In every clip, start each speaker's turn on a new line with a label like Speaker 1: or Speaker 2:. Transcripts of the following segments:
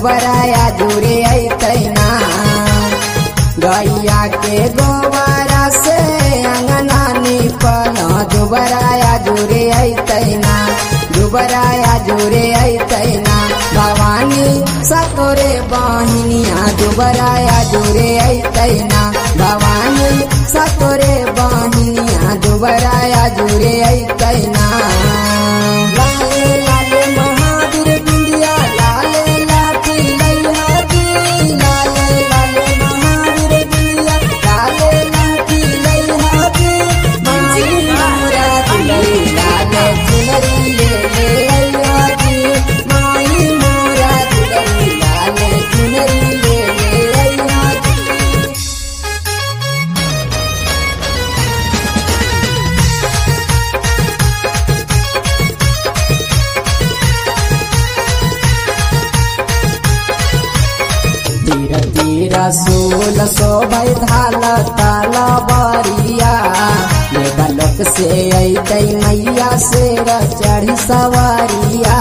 Speaker 1: दुबराया जुरे ऐतैना गैया के गोबरा से अंगना निपन दुबराया जुरे ऐतैना दुबराया जुरे ऐतैना भवानी सतोरे बहिनिया दुबराया जुरे ऐतैना भवानी सतोरे बहिनिया दुबराया जुरे ऐतैना लाले लाले महावीर बिंदिया लाले लाठी लैहाती लाले लाले महावीर बिंदिया लाले लाठी लैहाती माई मोरा दुलरी लाले चुनरी ले लैहाती माई मोरा दुलरी लाले चुनरी ले लैहाती तीर तीर सोल शोभै धाल ताला बरिया देवलोक से ऐतै मैया शेर चढ़ी सवारिया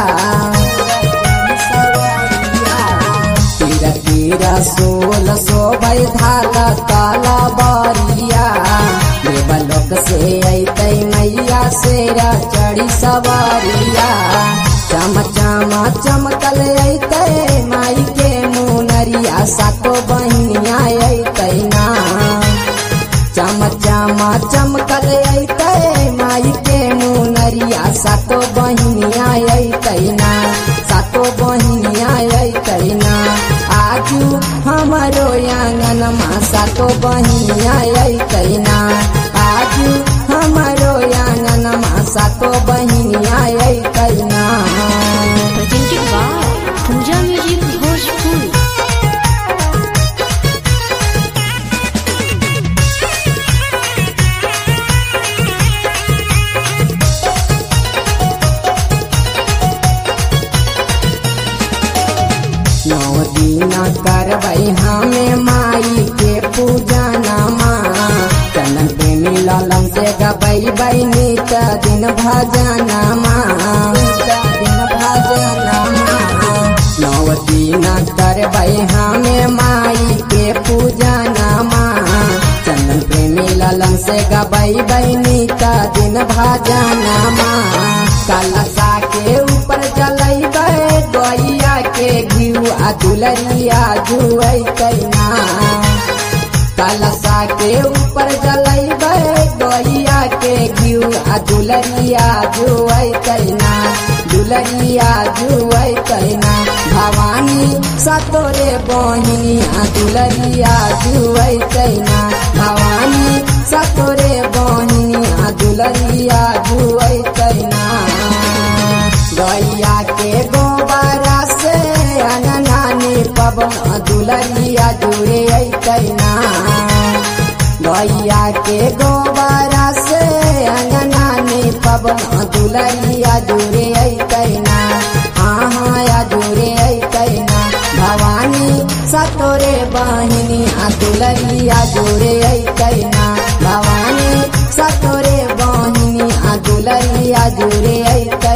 Speaker 1: तीर तीर सोल शोभै धाल ताला बरिया देवलोक से ऐतै मैया शेर चढ़ी सवारिया चम चम चमकल ऐतै माई के मुनरिया सातो बहिनिया ऐतैना चम चम चमकल ऐतै माई के मुनरिया सातो बहिनिया ऐतैना सातो बहिनिया ऐतैना आजू हमारो आंगनमा सातो बहिनिया ऐतैना आजू हमारो आंगनमा सातो बहिनिया ऐतैना
Speaker 2: Presented by Pooja Music Bhojpuri.
Speaker 1: नौ दिन करबै हमें माई के पूजा नमा चंदन प्रेमी ललन से गबै नित दिन भजनमा नौ दिन करबै हमें माई के पूजा नमा चंदन प्रेमी ललन से गबै नित दिन भजनमा कलशा के ऊपर जलैबै गैया के घिउआ दुलरिया जुऐतैना कलशा के ऊपर जलैबै गैया के घिउआ दुलरिया जुऐतैना दुलरिया जुऐतैना भवानी सतोरे बहिनिया दुलरिया जुऐतैना भवानी सतोरे बहिनिया दुलरिया जुऐतैना गैया के गोबरा से अंगना निपन दुलरिया जुरे ऐतैना गैया के गोबरा से अंगना निपन दुलरिया जुरे ऐतैना हाँ जुरे ऐतैना भवानी सतोरे बहिनिया दुलरिया जुरे ऐतैना भवानी सतोरे बहिनिया दुलरिया जुरे ऐतैना।